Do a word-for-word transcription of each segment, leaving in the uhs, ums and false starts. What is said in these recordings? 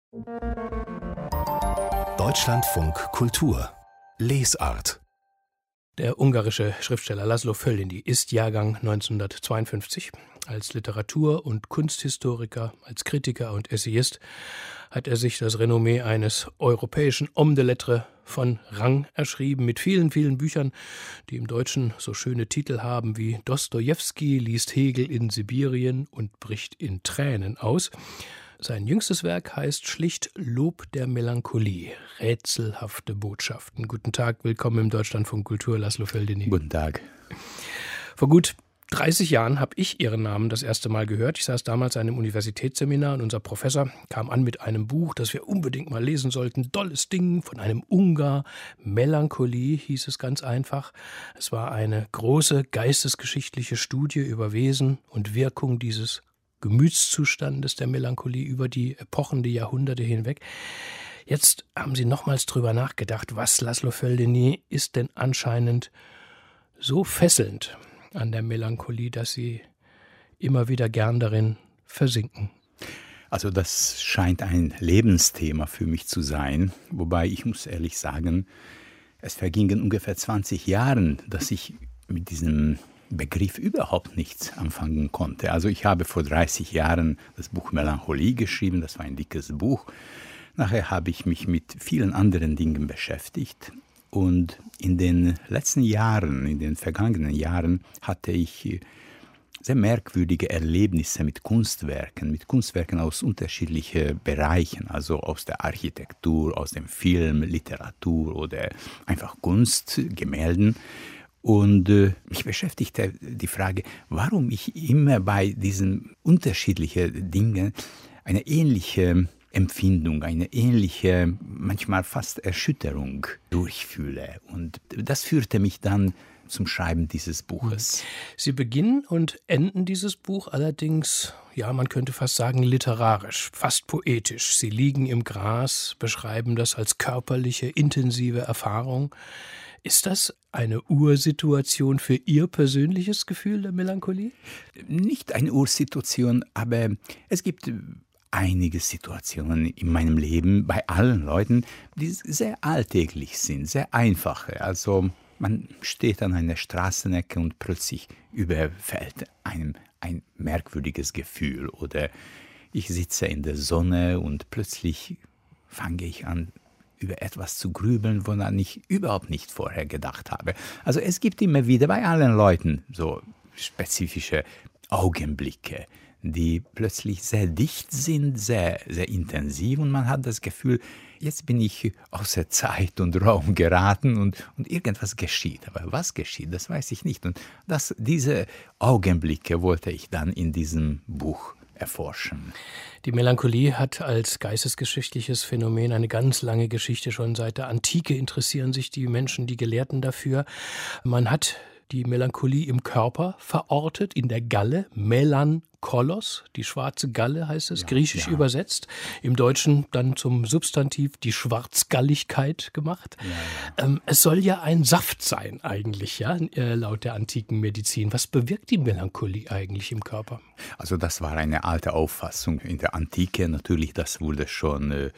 Deutschlandfunk Kultur Lesart. Der ungarische Schriftsteller László Földényi ist Jahrgang neunzehnhundertzweiundfünfzig. Als Literatur- und Kunsthistoriker, als Kritiker und Essayist hat er sich das Renommee eines europäischen Homme de Lettres von Rang erschrieben, mit vielen, vielen Büchern, die im Deutschen so schöne Titel haben wie Dostojewski liest Hegel in Sibirien und bricht in Tränen aus. Sein jüngstes Werk heißt schlicht Lob der Melancholie, rätselhafte Botschaften. Guten Tag, willkommen im Deutschlandfunk Kultur, László Földényi. Guten Tag. Vor gut dreißig Jahren habe ich Ihren Namen das erste Mal gehört. Ich saß damals an einem Universitätsseminar und unser Professor kam an mit einem Buch, das wir unbedingt mal lesen sollten. Dolles Ding von einem Ungar. Melancholie hieß es ganz einfach. Es war eine große geistesgeschichtliche Studie über Wesen und Wirkung dieses Gemütszustandes der Melancholie über die Epochen, die Jahrhunderte hinweg. Jetzt haben Sie nochmals drüber nachgedacht, was, László Földényi, ist denn anscheinend so fesselnd an der Melancholie, dass Sie immer wieder gern darin versinken? Also das scheint ein Lebensthema für mich zu sein, wobei ich muss ehrlich sagen, es vergingen ungefähr zwanzig Jahre, dass ich mit diesem Begriff überhaupt nichts anfangen konnte. Also ich habe vor dreißig Jahren das Buch Melancholie geschrieben, das war ein dickes Buch. Nachher habe ich mich mit vielen anderen Dingen beschäftigt und in den letzten Jahren, in den vergangenen Jahren hatte ich sehr merkwürdige Erlebnisse mit Kunstwerken, mit Kunstwerken aus unterschiedlichen Bereichen, also aus der Architektur, aus dem Film, Literatur oder einfach Kunst, Gemälden. Und äh, mich beschäftigte die Frage, warum ich immer bei diesen unterschiedlichen Dingen eine ähnliche Empfindung, eine ähnliche, manchmal fast Erschütterung durchfühle. Und das führte mich dann zum Schreiben dieses Buches. Sie beginnen und enden dieses Buch allerdings, ja, man könnte fast sagen, literarisch, fast poetisch. Sie liegen im Gras, beschreiben das als körperliche, intensive Erfahrung. Ist das eine Ursituation für Ihr persönliches Gefühl der Melancholie? Nicht eine Ursituation, aber es gibt einige Situationen in meinem Leben, bei allen Leuten, die sehr alltäglich sind, sehr einfache. Also man steht an einer Straßenecke und plötzlich überfällt einem ein merkwürdiges Gefühl. Oder ich sitze in der Sonne und plötzlich fange ich an, über etwas zu grübeln, woran ich überhaupt nicht vorher gedacht habe. Also es gibt immer wieder bei allen Leuten so spezifische Augenblicke, die plötzlich sehr dicht sind, sehr, sehr intensiv und man hat das Gefühl, jetzt bin ich außer Zeit und Raum geraten und, und irgendwas geschieht. Aber was geschieht, das weiß ich nicht. Und das, diese Augenblicke wollte ich dann in diesem Buch erforschen. Die Melancholie hat als geistesgeschichtliches Phänomen eine ganz lange Geschichte. Schon seit der Antike interessieren sich die Menschen, die Gelehrten dafür. Man hat die Melancholie im Körper verortet, in der Galle, Melancholos, die schwarze Galle heißt es, ja, griechisch ja. übersetzt. Im Deutschen dann zum Substantiv die Schwarzgalligkeit gemacht. Ja, ja. Ähm, es soll ja ein Saft sein eigentlich, ja, äh, laut der antiken Medizin. Was bewirkt die Melancholie eigentlich im Körper? Also das war eine alte Auffassung in der Antike. Natürlich, das wurde schon Äh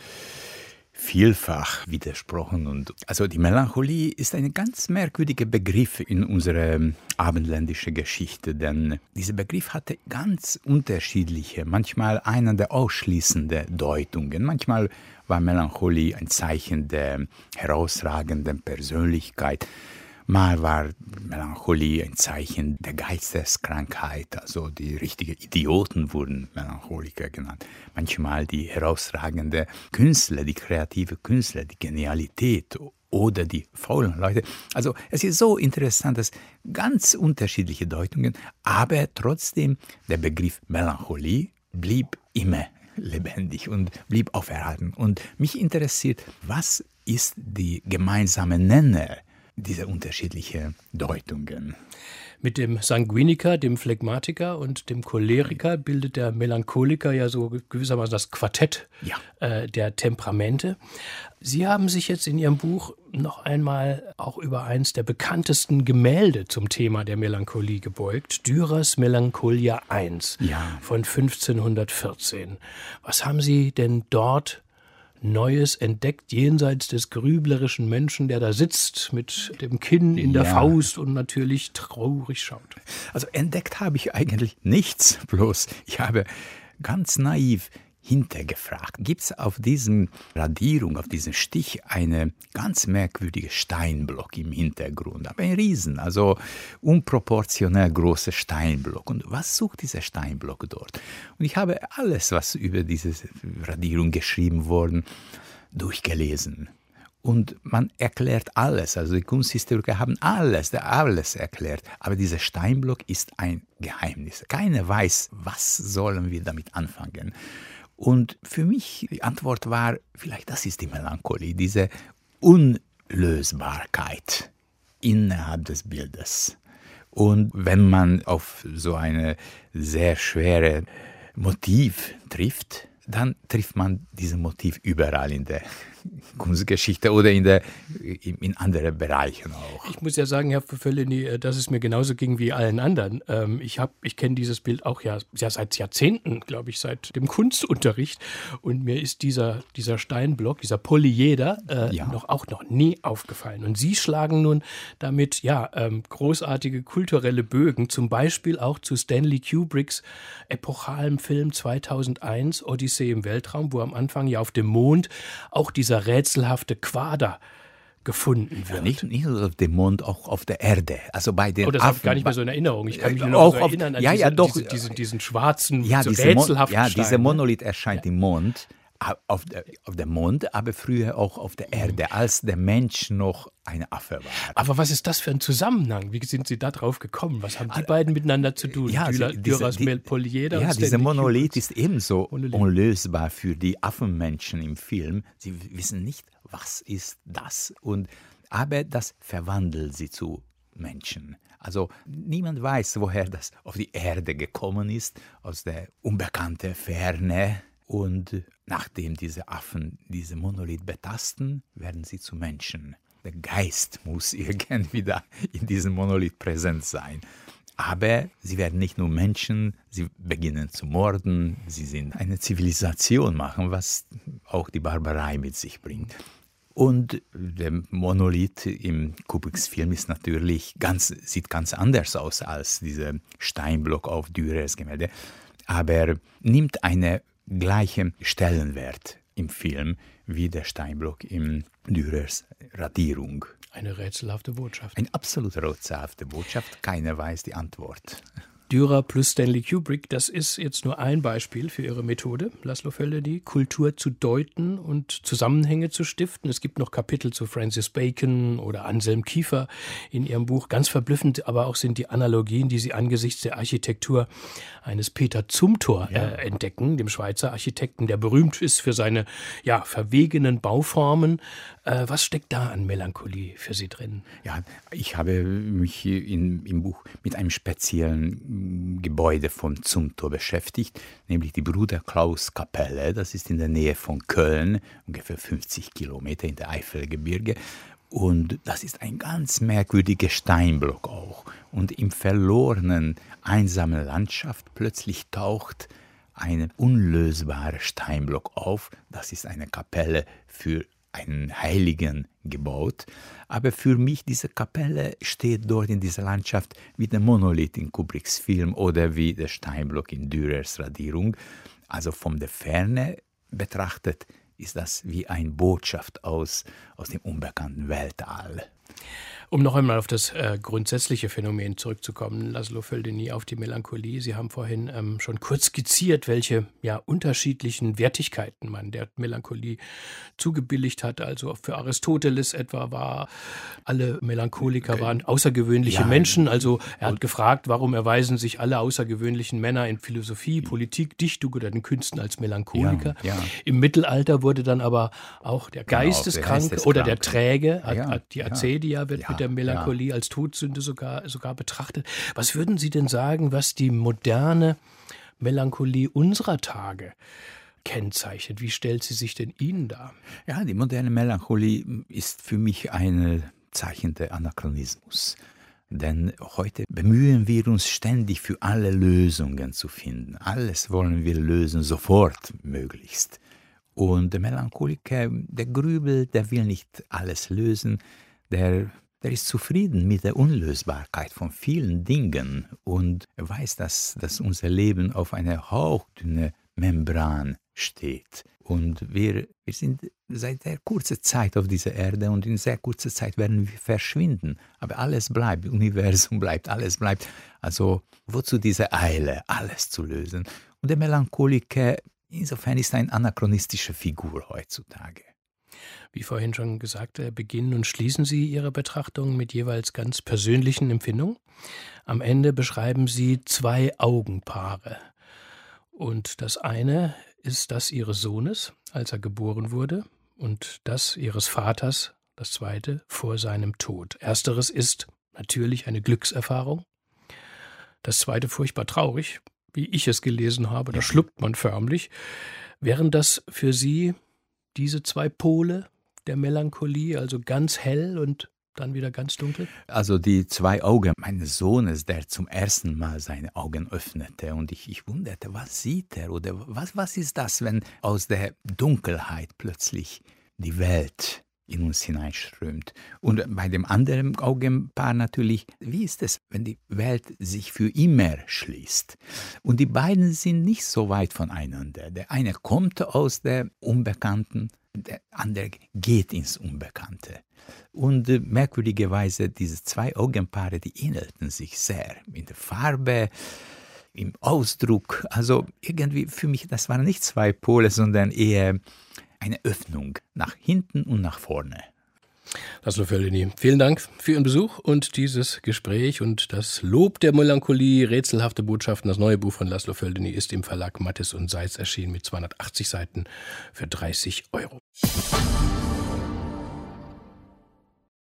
vielfach widersprochen. Und also die Melancholie ist ein ganz merkwürdiger Begriff in unserer abendländischen Geschichte, denn dieser Begriff hatte ganz unterschiedliche, manchmal einander ausschließende Deutungen. Manchmal war Melancholie ein Zeichen der herausragenden Persönlichkeit. Mal war Melancholie ein Zeichen der Geisteskrankheit, also die richtigen Idioten wurden Melancholiker genannt. Manchmal die herausragende Künstler, die kreative Künstler, die Genialität oder die faulen Leute. Also es ist so interessant, dass ganz unterschiedliche Deutungen, aber trotzdem der Begriff Melancholie blieb immer lebendig und blieb auferhalten. Und mich interessiert, was ist die gemeinsame Nenner diese unterschiedlichen Deutungen? Mit dem Sanguiniker, dem Phlegmatiker und dem Choleriker bildet der Melancholiker ja so gewissermaßen das Quartett ja. äh, der Temperamente. Sie haben sich jetzt in Ihrem Buch noch einmal auch über eins der bekanntesten Gemälde zum Thema der Melancholie gebeugt, Dürers Melancholia eins ja. von fünfzehnhundertvierzehn. Was haben Sie denn dort Neues entdeckt, jenseits des grüblerischen Menschen, der da sitzt mit dem Kinn in der Ja. Faust und natürlich traurig schaut. Also entdeckt habe ich eigentlich nichts, bloß ich habe ganz naiv hintergefragt. Gibt es auf diesem Radierung, auf diesem Stich eine ganz merkwürdige Steinblock im Hintergrund? Aber ein Riesen, also unproportionell großer Steinblock. Und was sucht dieser Steinblock dort? Und ich habe alles, was über diese Radierung geschrieben wurde, durchgelesen. Und man erklärt alles, also die Kunsthistoriker haben alles, alles erklärt. Aber dieser Steinblock ist ein Geheimnis. Keiner weiß, was sollen wir damit anfangen. Und für mich, die Antwort war, vielleicht das ist die Melancholie, diese Unlösbarkeit innerhalb des Bildes. Und wenn man auf so eine sehr schwere Motiv trifft, dann trifft man dieses Motiv überall in der Kunstgeschichte oder in, der, in, in anderen Bereichen auch. Ich muss ja sagen, Herr Fellini, dass es mir genauso ging wie allen anderen. Ich, hab, ich kenne dieses Bild auch ja, ja seit Jahrzehnten, glaube ich, seit dem Kunstunterricht. Und mir ist dieser, dieser Steinblock, dieser Polyeder, äh, ja. noch, auch noch nie aufgefallen. Und Sie schlagen nun damit ja ähm, großartige kulturelle Bögen, zum Beispiel auch zu Stanley Kubricks epochalem Film zweitausendeins, Odyssee im Weltraum, wo am Anfang ja auf dem Mond auch dieser rätselhafte Quader gefunden wird. Ja, nicht, nicht nur auf dem Mond, auch auf der Erde. Also bei den oh, das habe ich gar nicht mehr so in Erinnerung. Ich kann mich nur noch auch so auf, erinnern an ja, diese, ja, doch, diese, diesen, diesen schwarzen, ja, so diese rätselhaften Mon- Ja, Stein, dieser ne? Monolith erscheint Ja. im Mond, auf, der, auf dem Mond, aber früher auch auf der Erde, als der Mensch noch ein Affe war. Aber was ist das für ein Zusammenhang? Wie sind Sie da drauf gekommen? Was haben die beiden miteinander zu tun? Ja, Dürer, diese- Dürers die- Polyeder Ja, und dieser Stanley Monolith Kubrick. ist ebenso Monolith. unlösbar für die Affenmenschen im Film. Sie wissen nicht, was ist das. Und, aber das verwandelt sie zu Menschen. Also niemand weiß, woher das auf die Erde gekommen ist, aus der unbekannten Ferne. Und nachdem diese Affen diese Monolith betasten, werden sie zu Menschen. Der Geist muss irgendwie da in diesem Monolith präsent sein. Aber sie werden nicht nur Menschen, sie beginnen zu morden, sie sind eine Zivilisation machen, was auch die Barbarei mit sich bringt. Und der Monolith im Kubricks Film ist natürlich ganz, sieht ganz anders aus als dieser Steinblock auf Dürers Gemälde, aber nimmt einen gleichen Stellenwert im Film wie der Steinblock in Dürers Radierung. Eine rätselhafte Botschaft. Eine absolut rätselhafte Botschaft, keiner weiß die Antwort. Dürer plus Stanley Kubrick, das ist jetzt nur ein Beispiel für Ihre Methode, Laszlo Fellini, Kultur zu deuten und Zusammenhänge zu stiften. Es gibt noch Kapitel zu Francis Bacon oder Anselm Kiefer in Ihrem Buch. Ganz verblüffend aber auch sind die Analogien, die Sie angesichts der Architektur eines Peter Zumthor Ja. äh, entdecken, dem Schweizer Architekten, der berühmt ist für seine ja, verwegenen Bauformen. Äh, was steckt da an Melancholie für Sie drin? Ja, ich habe mich in, im Buch mit einem speziellen Gebäude von Zumthor beschäftigt, nämlich die Bruder-Klaus-Kapelle. Das ist in der Nähe von Köln, ungefähr fünfzig Kilometer in der Eifelgebirge. Und das ist ein ganz merkwürdiger Steinblock auch. Und im verlorenen, einsamen Landschaft plötzlich taucht ein unlösbarer Steinblock auf. Das ist eine Kapelle für einen Heiligen gebaut. Aber für mich, diese Kapelle steht dort in dieser Landschaft wie der Monolith in Kubricks Film oder wie der Steinblock in Dürers Radierung. Also von der Ferne betrachtet ist das wie eine Botschaft aus, aus dem unbekannten Weltall. Um noch einmal auf das äh, grundsätzliche Phänomen zurückzukommen, Laszlo Fellini, auf die Melancholie. Sie haben vorhin ähm, schon kurz skizziert, welche ja, unterschiedlichen Wertigkeiten man der Melancholie zugebilligt hat. Also für Aristoteles etwa war, alle Melancholiker waren außergewöhnliche Ja, Menschen. Also er hat gefragt, warum erweisen sich alle außergewöhnlichen Männer in Philosophie, Politik, Dichtung oder den Künsten als Melancholiker. Ja, ja. Im Mittelalter wurde dann aber auch der Genau, Geisteskranke der oder der Geisteskranke. Träge, Ja, die ja. Acedia wird Ja, mit der Melancholie ja. als Todsünde sogar, sogar betrachtet. Was würden Sie denn sagen, was die moderne Melancholie unserer Tage kennzeichnet? Wie stellt sie sich denn Ihnen dar? Ja, die moderne Melancholie ist für mich ein Zeichen der Anachronismus. Denn heute bemühen wir uns ständig für alle Lösungen zu finden. Alles wollen wir lösen, sofort möglichst. Und der Melancholiker, der grübelt, der will nicht alles lösen, der, der ist zufrieden mit der Unlösbarkeit von vielen Dingen und er weiß, dass, dass unser Leben auf einer hauchdünne Membran steht. Und wir, wir sind seit sehr kurzer Zeit auf dieser Erde und in sehr kurzer Zeit werden wir verschwinden. Aber alles bleibt, das Universum bleibt, alles bleibt. Also wozu diese Eile, alles zu lösen? Und der Melancholiker, insofern ist eine anachronistische Figur heutzutage. Wie vorhin schon gesagt, beginnen und schließen Sie Ihre Betrachtungen mit jeweils ganz persönlichen Empfindungen. Am Ende beschreiben Sie zwei Augenpaare. Und das eine ist das Ihres Sohnes, als er geboren wurde, und das Ihres Vaters, das zweite, vor seinem Tod. Ersteres ist natürlich eine Glückserfahrung, das zweite furchtbar traurig, wie ich es gelesen habe, da schluckt man förmlich. Wären das für Sie diese zwei Pole der Melancholie, also ganz hell und dann wieder ganz dunkel? Also die zwei Augen meines Sohnes, der zum ersten Mal seine Augen öffnete und ich, ich wunderte, was sieht er oder was, was ist das, wenn aus der Dunkelheit plötzlich die Welt in uns hineinströmt. Und bei dem anderen Augenpaar natürlich, wie ist es, wenn die Welt sich für immer schließt? Und die beiden sind nicht so weit voneinander. Der eine kommt aus der Unbekannten, der andere geht ins Unbekannte. Und äh, merkwürdigerweise, diese zwei Augenpaare, die ähnelten sich sehr in der Farbe, im Ausdruck. Also irgendwie für mich, das waren nicht zwei Pole, sondern eher eine Öffnung nach hinten und nach vorne. Laszlo Földeny, vielen Dank für Ihren Besuch und dieses Gespräch und das Lob der Melancholie, rätselhafte Botschaften. Das neue Buch von Laszlo Földeny ist im Verlag Mattes und Seitz erschienen mit zweihundertachtzig Seiten für dreißig Euro.